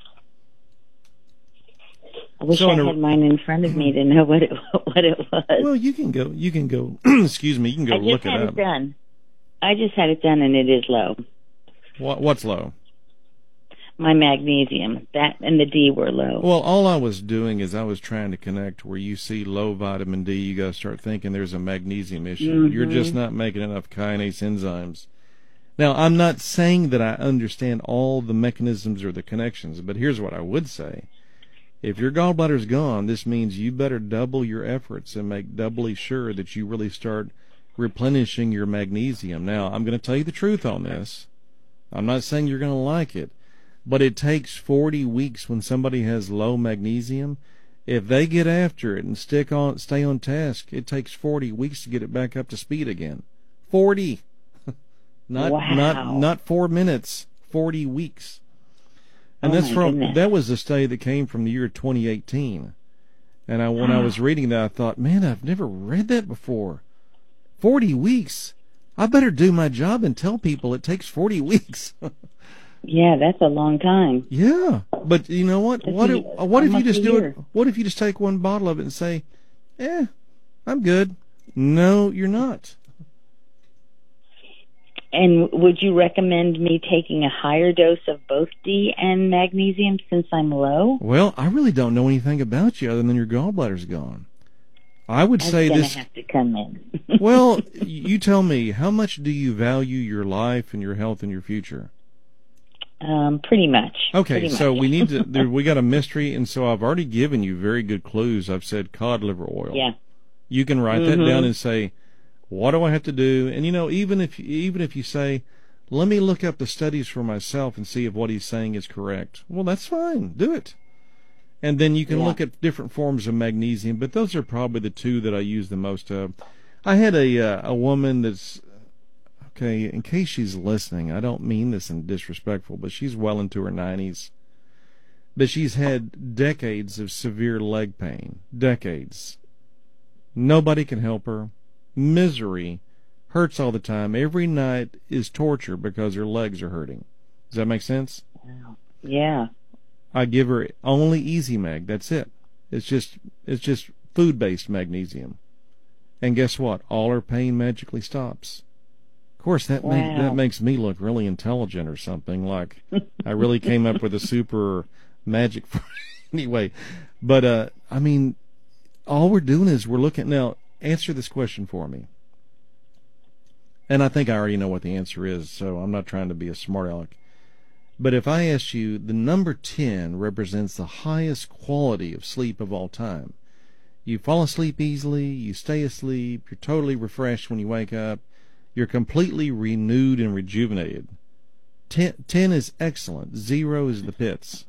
I wish so I had a, mine in front of me to know what it what it was. Well, you can go. You can go. excuse me. You can go I look it up. I just had it done. I just had it done, and it is low. What What's low? My magnesium. That and the D were low. Well, all I was doing is I was trying to connect where you see low vitamin D, you got to start thinking there's a magnesium issue. Mm-hmm. You're just not making enough kinase enzymes. Now, I'm not saying that I understand all the mechanisms or the connections, but here's what I would say. If your gallbladder's gone, this means you better double your efforts and make doubly sure that you really start replenishing your magnesium. Now, I'm going to tell you the truth on this. I'm not saying you're going to like it, but it takes forty weeks when somebody has low magnesium. If they get after it and stick on, stay on task, it takes forty weeks to get it back up to speed again. forty. not wow. not not four minutes. forty weeks. And oh that's from goodness. That was a study that came from the year twenty eighteen. And I when I was reading that, I thought, man, I've never read that before. forty weeks. I better do my job and tell people it takes forty weeks. Yeah, that's a long time. Yeah. But you know what? That's What a- if, what if you almost just a do year. it? What if you just take one bottle of it and say, "Eh, I'm good." No, you're not. And would you recommend me taking a higher dose of both D and magnesium since I'm low? Well, I really don't know anything about you other than your gallbladder's gone. I would I'm say gonna this. have to come in. Well, you tell me, how much do you value your life and your health and your future? um, pretty much. Okay, Pretty so much. we need to. There, we got a mystery, and so I've already given you very good clues. I've said cod liver oil. Yeah. You can write Mhm. that down and say, what do I have to do? And you know, even if even if you say, let me look up the studies for myself and see if what he's saying is correct. Well, that's fine. Do it. And then you can Yeah. look at different forms of magnesium, but those are probably the two that I use the most of. I had a uh, a woman that's, okay, in case she's listening, I don't mean this in disrespectful, but she's well into her nineties. But she's had decades of severe leg pain. Decades. Nobody can help her. Misery. Hurts all the time. Every night is torture because her legs are hurting. Does that make sense? Yeah. I give her only Easy Mag. That's it. It's just it's just food-based magnesium. And guess what? All her pain magically stops. Of course, that Wow. make, that makes me look really intelligent or something. Like I really came up with a super magic. For, anyway, but uh, I mean, all we're doing is we're looking now. Answer this question for me. And I think I already know what the answer is, so I'm not trying to be a smart aleck. But if I asked you, the number ten represents the highest quality of sleep of all time. You fall asleep easily, you stay asleep, you're totally refreshed when you wake up, you're completely renewed and rejuvenated. Ten, ten is excellent, zero is the pits.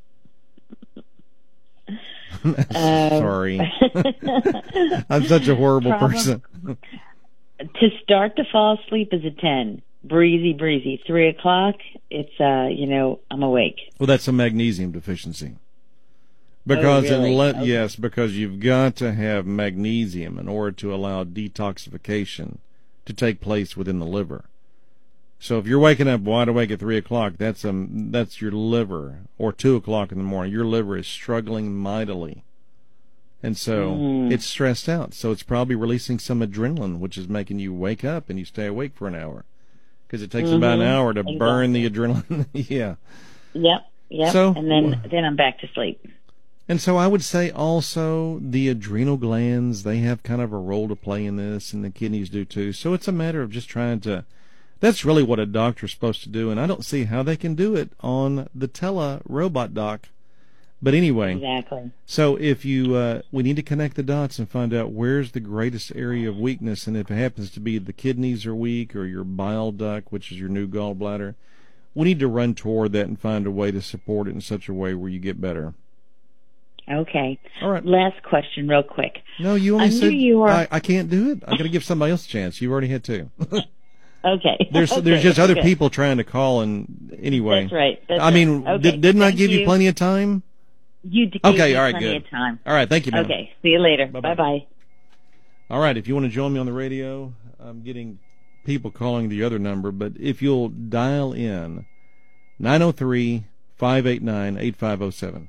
Sorry. I'm such a horrible Probably- person. To start to fall asleep is a ten. Breezy, breezy. Three o'clock, it's, uh, you know, I'm awake. Well, that's a magnesium deficiency. Because Oh, really? unless, Okay. yes, because you've got to have magnesium in order to allow detoxification to take place within the liver. So if you're waking up wide awake at three o'clock, that's a that's your liver, or two o'clock in the morning. Your liver is struggling mightily, and so Mm. it's stressed out. So it's probably releasing some adrenaline, which is making you wake up and you stay awake for an hour, because it takes about an Mhm. hour to burn the adrenaline. Yeah. Yep, yep. So- and then, then I'm back to sleep. And so I would say also the adrenal glands, they have kind of a role to play in this, and the kidneys do too. So it's a matter of just trying to, that's really what a doctor's supposed to do, and I don't see how they can do it on the tele robot doc. But anyway, Exactly. so if you, uh, we need to connect the dots and find out where's the greatest area of weakness, and if it happens to be the kidneys are weak or your bile duct, which is your new gallbladder, we need to run toward that and find a way to support it in such a way where you get better. Okay. All right. Last question, real quick. No, you only I knew said you were- I, I can't do it. I got to give somebody else a chance. You've already had two. Okay. There's Okay, there's just other okay. people trying to call, and anyway. That's right. That's I mean, right. Okay. did, didn't I Thank give you. plenty of time? You did Okay, gave me all right, plenty good. of time. All right, thank you, man. Okay. See you later. Bye-bye. Bye bye. All right, if you want to join me on the radio, I'm getting people calling the other number, but if you'll dial in nine oh three, five eight nine, eight five oh seven.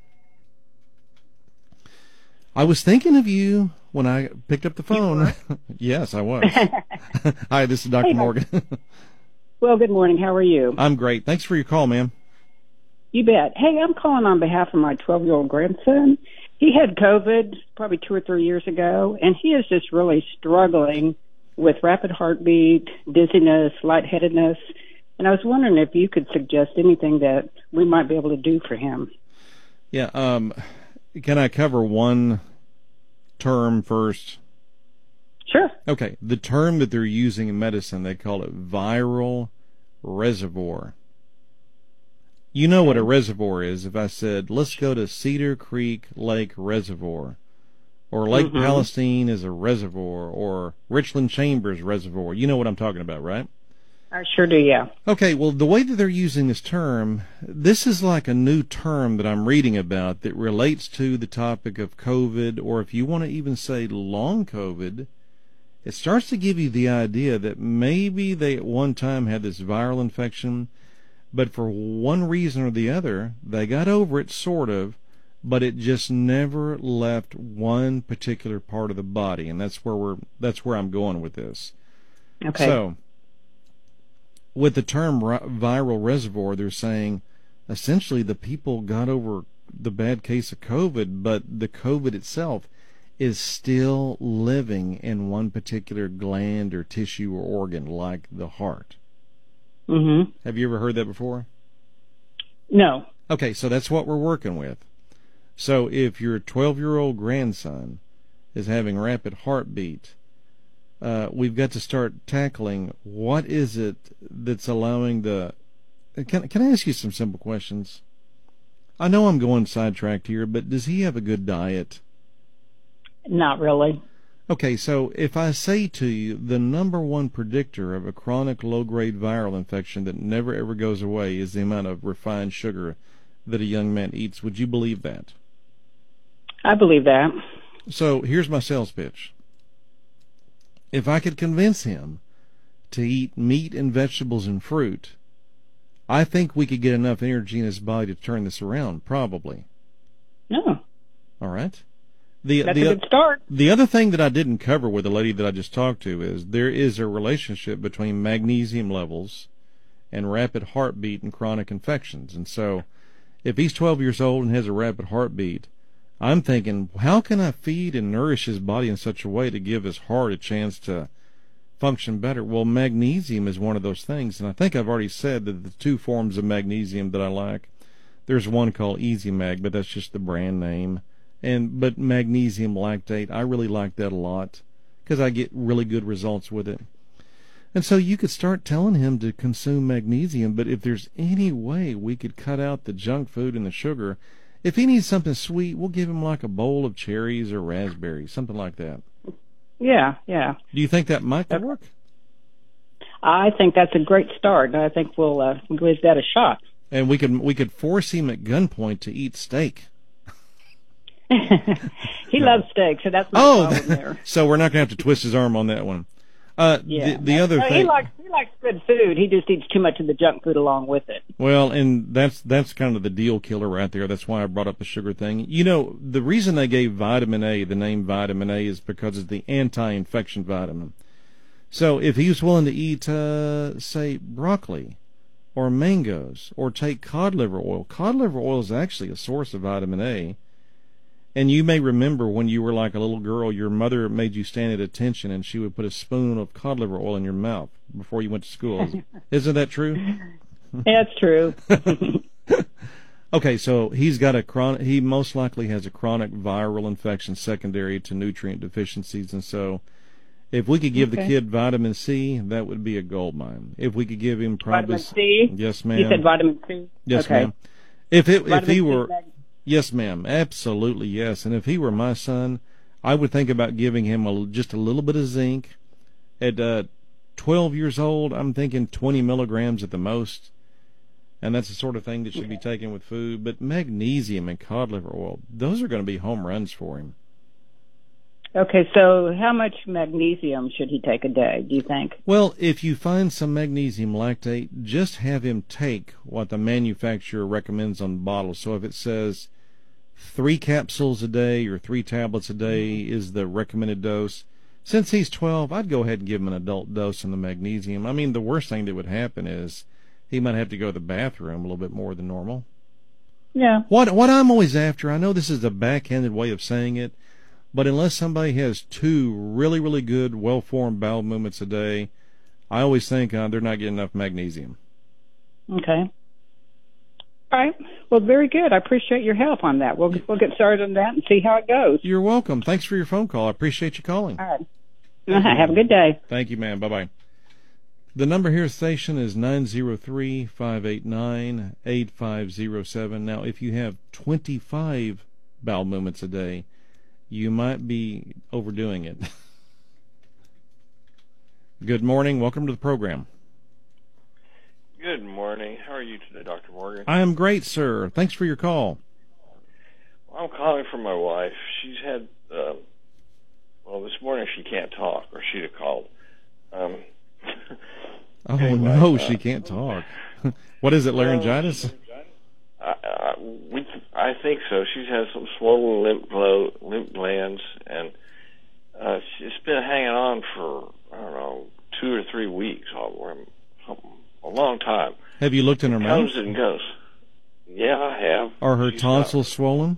I was thinking of you when I picked up the phone. Yes, I was. Hi, this is Doctor Hey, Morgan. Well, good morning. How are you? I'm great. Thanks for your call, ma'am. You bet. Hey, I'm calling on behalf of my twelve-year-old grandson. He had COVID probably two or three years ago, and he is just really struggling with rapid heartbeat, dizziness, lightheadedness. And I was wondering if you could suggest anything that we might be able to do for him. Yeah, um, can I cover one term first? Sure. Okay, the term that they're using in medicine, they call it viral reservoir. You know what a reservoir is. If I said, let's go to Cedar Creek Lake Reservoir, or Lake Mhm. Palestine is a reservoir, or Richland Chambers Reservoir, you know what I'm talking about, right? I sure do, yeah. Okay, well, the way that they're using this term, this is like a new term that I'm reading about that relates to the topic of COVID, or if you want to even say long COVID, it starts to give you the idea that maybe they at one time had this viral infection, But for one reason or the other, they got over it, sort of, but it just never left one particular part of the body, and that's where we're that's where I'm going with this. Okay. So, with the term viral reservoir, they're saying essentially the people got over the bad case of COVID, but the COVID itself is still living in one particular gland or tissue or organ, like the heart. Mm-hmm. Have you ever heard that before? No. Okay, so that's what we're working with. So if your twelve-year-old grandson is having rapid heartbeat, uh, we've got to start tackling what is it that's allowing the... Can, can I ask you some simple questions? I know I'm going sidetracked here, but does he have a good diet? Not really. Okay, so if I say to you the number one predictor of a chronic low-grade viral infection that never ever goes away is the amount of refined sugar that a young man eats, would you believe that? I believe that. So here's my sales pitch. If I could convince him to eat meat and vegetables and fruit, I think we could get enough energy in his body to turn this around, probably. No. All right. The, That's the, a good start. The other thing that I didn't cover with the lady that I just talked to is there is a relationship between magnesium levels and rapid heartbeat and chronic infections. And so if he's twelve years old and has a rapid heartbeat, I'm thinking, how can I feed and nourish his body in such a way to give his heart a chance to function better? Well, magnesium is one of those things, and I think I've already said that the two forms of magnesium that I like, there's one called Easy Mag, but that's just the brand name. And but magnesium lactate, I really like that a lot because I get really good results with it. And so you could start telling him to consume magnesium, but if there's any way we could cut out the junk food and the sugar, if he needs something sweet, we'll give him like a bowl of cherries or raspberries, something like that. Yeah, yeah. Do you think that might work? I think that's a great start, and I think we'll uh, give that a shot. And we could we could force him at gunpoint to eat steak. He no. loves steak, so that's my oh, problem there. So we're not going to have to twist his arm on that one. Uh, yeah. The, the other no, thing, he likes he likes good food. He just eats too much of the junk food along with it. Well, and that's that's kind of the deal killer right there. That's why I brought up the sugar thing. You know, the reason they gave vitamin A the name vitamin A is because it's the anti-infection vitamin. So if he was willing to eat, uh, say, broccoli or mangoes or take cod liver oil, cod liver oil is actually a source of vitamin A. And you may remember when you were like a little girl, your mother made you stand at attention and she would put a spoon of cod liver oil in your mouth before you went to school. Isn't that true? That's true. Okay, so he's got a chronic, he most likely has a chronic viral infection secondary to nutrient deficiencies. And so if we could give okay. the kid vitamin C, that would be a gold mine. If we could give him probably... Vitamin C? Yes, ma'am. You said vitamin C? Yes, okay. ma'am. If, it, if he C were... mag- Yes, ma'am. Absolutely, yes. And if he were my son, I would think about giving him a, just a little bit of zinc. At uh, twelve years old, I'm thinking twenty milligrams at the most. And that's the sort of thing that should be taken with food. But magnesium and cod liver oil, those are going to be home runs for him. Okay, so how much magnesium should he take a day, do you think? Well, if you find some magnesium lactate, just have him take what the manufacturer recommends on the bottle. So if it says three capsules a day or three tablets a day is the recommended dose, since he's twelve, I'd go ahead and give him an adult dose of the magnesium. I mean, the worst thing that would happen is he might have to go to the bathroom a little bit more than normal. Yeah. What, what I'm always after, I know this is a backhanded way of saying it, but unless somebody has two really, really good, well-formed bowel movements a day, I always think uh, they're not getting enough magnesium. Okay. All right. Well, very good. I appreciate your help on that. We'll we'll get started on that and see how it goes. You're welcome. Thanks for your phone call. I appreciate you calling. All right. Uh-huh. Have a good day. Thank you, ma'am. Bye-bye. The number here station is nine zero three, five eight nine, eight five zero seven. Now, if you have twenty-five bowel movements a day, you might be overdoing it. Good morning. Welcome to the program. Good morning. How are you today, Doctor Morgan? I am great, sir. Thanks for your call. Well, I'm calling for my wife. She's had, uh, well, this morning she can't talk, or she'd have called. Um, oh, anyway, no, uh, she can't talk. What is it, laryngitis? I, I, we, I think so. She's had some swollen lymph, glo- lymph glands, and uh, it's been hanging on for, I don't know, two or three weeks, or something, a long time. Have you looked in her it mouth? Comes and goes. Yeah, I have. Are her She's tonsils got, swollen?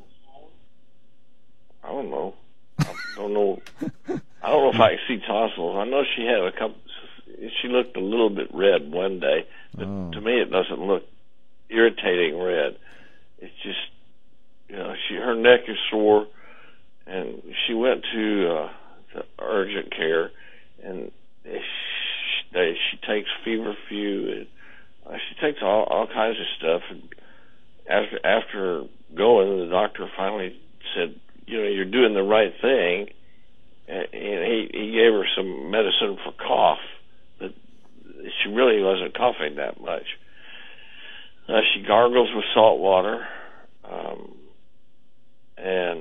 I don't know. I don't know. I don't know if I can see tonsils. I know she had a couple. She looked a little bit red one day, but Oh. to me it doesn't look irritating red. It's just, you know, she her neck is sore, and she went to, uh, to urgent care, and they, they, she takes feverfew, and uh, she takes all all kinds of stuff. And after after going, the doctor finally said, you know, you're doing the right thing, and he he gave her some medicine for cough, but she really wasn't coughing that much. Uh, she gargles with salt water, um, and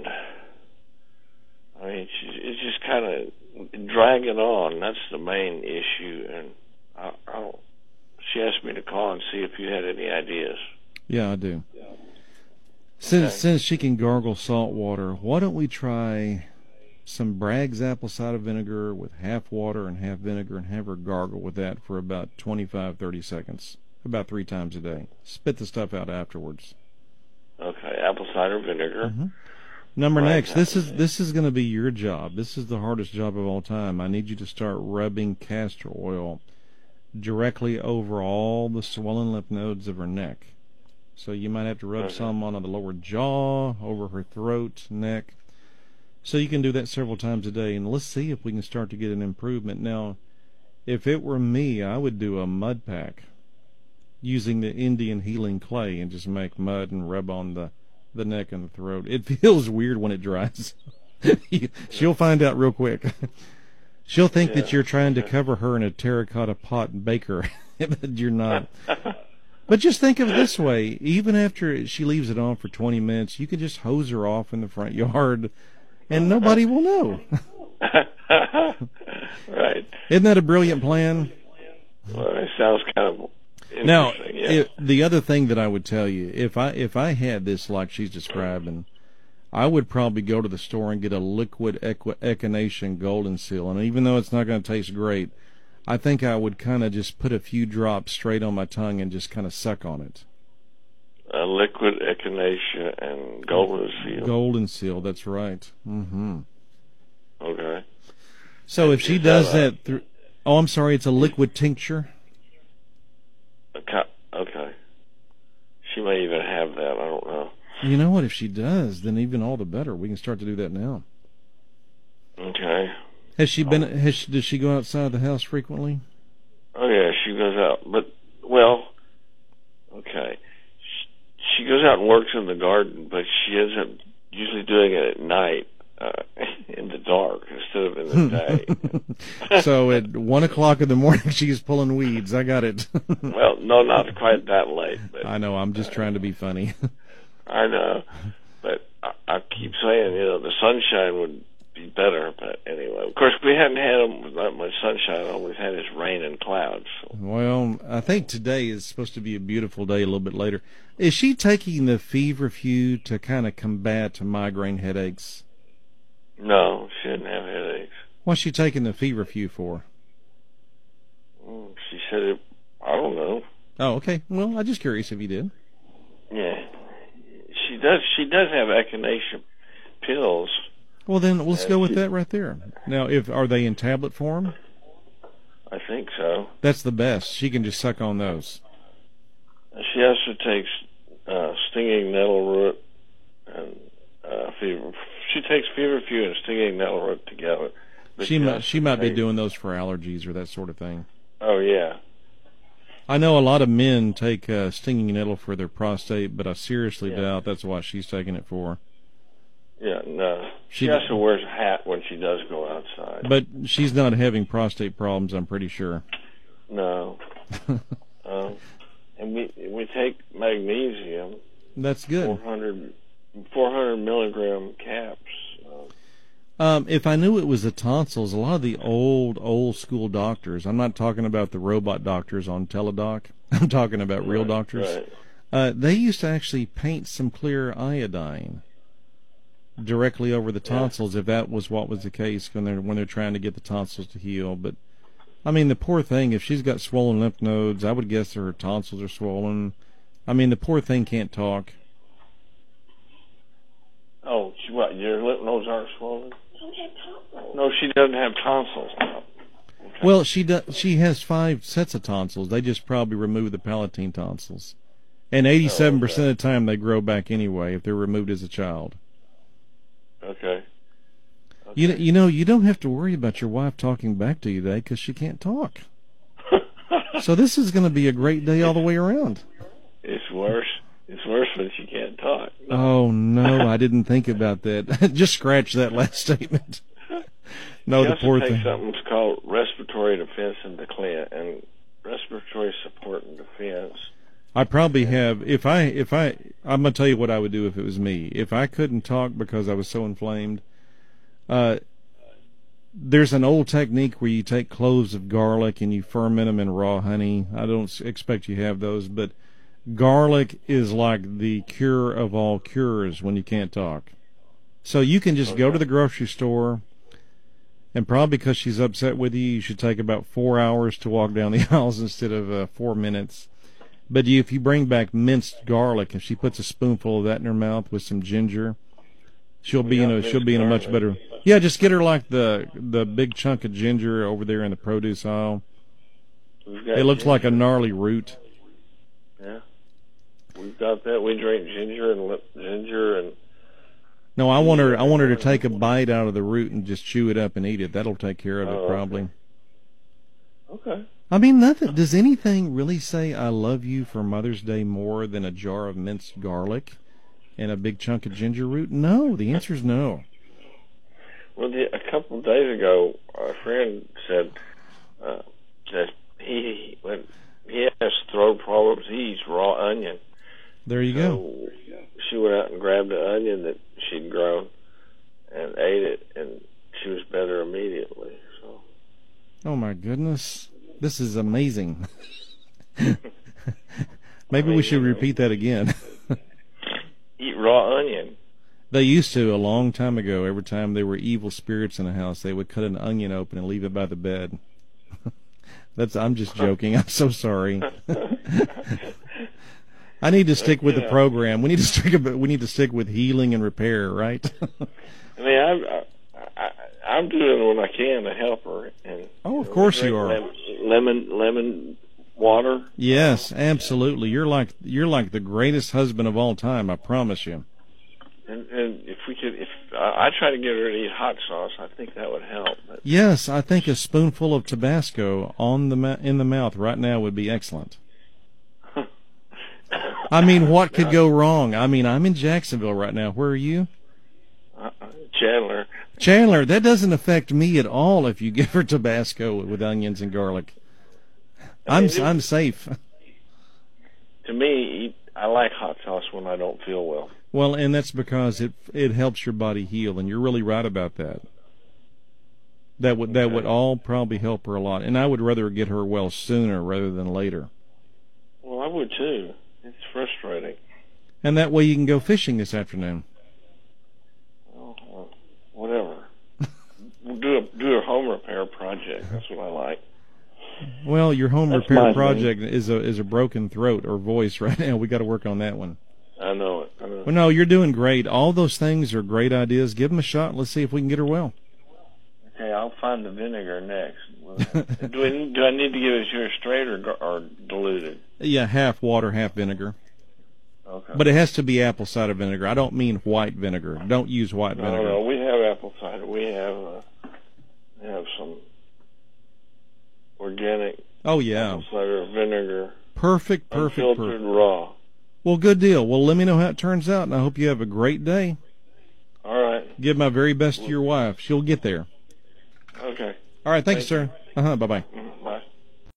I mean, she, it's just kind of dragging on. That's the main issue, and I, I don't, she asked me to call and see if you had any ideas. Yeah, I do. Since Okay. since she can gargle salt water, why don't we try some Bragg's apple cider vinegar with half water and half vinegar, and have her gargle with that for about twenty-five, thirty seconds, about three times a day. Spit the stuff out afterwards. Okay, apple cider vinegar. Mm-hmm. Number Right. next, this is this is going to be your job. This is the hardest job of all time. I need you to start rubbing castor oil directly over all the swollen lymph nodes of her neck. So you might have to rub Okay. some on the lower jaw, over her throat, neck. So you can do that several times a day, and let's see if we can start to get an improvement. Now, if it were me, I would do a mud pack using the Indian healing clay and just make mud and rub on the, the neck and the throat. It feels weird when it dries. She'll find out real quick. She'll think Yeah. that you're trying to cover her in a terracotta pot and bake her, but you're not. But just think of it this way. Even after she leaves it on for twenty minutes, you can just hose her off in the front yard, and nobody will know. Right. Isn't that a brilliant plan? Well, it sounds kind of interesting. Now, yeah. if, the other thing that I would tell you, if I if I had this like she's describing, I would probably go to the store and get a liquid equi- echinacea golden seal. And even though it's not going to taste great, I think I would kind of just put a few drops straight on my tongue and just kind of suck on it. A liquid echinacea and golden seal. Golden seal, that's right. Mm-hmm. Okay. So if she Is does that a- that through, oh, I'm sorry, it's a liquid tincture. Okay. okay. She may even have that. I don't know. You know what? If she does, then even all the better. We can start to do that now. Okay. Has she been? Has she, does she go outside the house frequently? Oh yeah, she goes out, but well, okay. She, she goes out and works in the garden, but she ends up usually doing it at night, uh, in the dark instead of in the day. So at one o'clock in the morning, she's pulling weeds. I got it. Well, no, not quite that late, but I know. I'm just trying to be funny. I know. But I, I keep saying, you know, the sunshine would be better. But anyway, of course, we hadn't had them with that much sunshine. All we've had is rain and clouds. So. Well, I think today is supposed to be a beautiful day. A little bit later, is she taking the feverfew to kind of combat migraine headaches? No, she didn't have headaches. What's she taking the feverfew for? Mm, She said it. I don't know. Oh, okay. Well, I'm just curious if you did. Yeah, she does. She does have echinacea pills. Well, then let's Uh, go with she- that right there. Now, if are they in tablet form? I think so. That's the best. She can just suck on those. She also takes uh, stinging nettle root and uh, fever. She takes feverfew and stinging nettle root together. But She might also she might be takes- doing those for allergies or that sort of thing. Oh yeah. I know a lot of men take uh, stinging nettle for their prostate, but I seriously Yeah. doubt that's what she's taking it for. Yeah, no. She, She- also wears a hat when she does go outside. But she's not having prostate problems, I'm pretty sure. No. um, and we we take magnesium, That's four good. hundred, four hundred milligram caps. Uh, Um, if I knew it was the tonsils, a lot of the old, old school doctors, I'm not talking about the robot doctors on Teladoc, I'm talking about real Right, doctors. Right. Uh, they used to actually paint some clear iodine directly over the tonsils, if that was what was the case when they're when they're trying to get the tonsils to heal. But I mean, the poor thing, if she's got swollen lymph nodes, I would guess her tonsils are swollen. I mean, the poor thing can't talk. Oh, she, what? Your lymph nodes aren't swollen? No, she doesn't have tonsils. Okay. Well, she does. She has five sets of tonsils. They just probably remove the palatine tonsils, and eighty-seven percent of the time they grow back anyway if they're removed as a child. Okay. okay. You you know you don't have to worry about your wife talking back to you today because she can't talk. So this is going to be a great day all the way around. It's worse. It's worse when she can't talk. Oh no, I didn't think about that. Just scratch that last statement. No, she the poor takes thing. Something called respiratory defense and declare, and respiratory support and defense. I probably have. If I, if I, I'm gonna tell you what I would do if it was me. If I couldn't talk because I was so inflamed, uh, there's an old technique where you take cloves of garlic and you ferment them in raw honey. I don't expect you have those, but garlic is like the cure of all cures when you can't talk. So you can just okay. go to the grocery store, and probably because she's upset with you, you should take about four hours to walk down the aisles instead of uh, four minutes. But you, if you bring back minced garlic and she puts a spoonful of that in her mouth with some ginger, she'll be in a she'll be in a much better. Yeah, just get her like the the big chunk of ginger over there in the produce aisle. It looks ginger. Like a gnarly root. Yeah, we've got that. We drink ginger and lip, ginger and. No, I want her. I want her to take a bite out of the root and just chew it up and eat it. That'll take care of it, oh, probably. Okay. I mean, nothing. Does anything really say "I love you" for Mother's Day more than a jar of minced garlic and a big chunk of ginger root? No. The answer is no. Well, the, a couple of days ago, a friend said uh, that he when he has throat problems, he eats raw onion. There you so go. She went out and grabbed an onion that she'd grown and ate it, and she was better immediately. So. Oh my goodness, this is amazing. Maybe I mean, we should repeat that again. Eat raw onion. They used to a long time ago. Every time there were evil spirits in the house, they would cut an onion open and leave it by the bed. That's. I'm just joking. I'm so sorry. I need to stick with the program. We need to stick. We need to stick with healing and repair, right? I mean, I'm I, I'm doing what I can to help her. And, oh, of course you are. Lemon, lemon lemon water. Yes, absolutely. You're like you're like the greatest husband of all time. I promise you. And, and if we could, if I, I try to get her to eat hot sauce, I think that would help. But. Yes, I think a spoonful of Tabasco on the in the mouth right now would be excellent. I mean, what could go wrong? I mean, I'm in Jacksonville right now. Where are you? Uh, Chandler. Chandler, that doesn't affect me at all if you give her Tabasco with onions and garlic. I mean, I'm I'm safe. To me, I like hot sauce when I don't feel well. Well, and that's because it it helps your body heal, and you're really right about that. That would that okay. would all probably help her a lot, and I would rather get her well sooner rather than later. Well, I would too. It's frustrating. And that way you can go fishing this afternoon. Oh, well, whatever. We'll do a do a home repair project. That's what I like. Well, your home That's repair project thing. is a is a broken throat or voice right now. We got to work on that one. I know it. I know it. Well, no, you're doing great. All those things are great ideas. Give them a shot. Let's see if we can get her well. Okay, I'll find the vinegar next. do we do I need to give it to her straight or or diluted? Yeah, half water, half vinegar. Okay. But it has to be apple cider vinegar. I don't mean white vinegar. Don't use white no, vinegar. No, no, we have apple cider. We have uh, we have some organic. Oh yeah. Apple cider vinegar. Perfect, perfect, unfiltered perfect. raw. Well, good deal. Well, let me know how it turns out, and I hope you have a great day. All right. Give my very best to your wife. She'll get there. Okay. All right. Thank, Thank you, sir. Uh huh. Bye bye. you.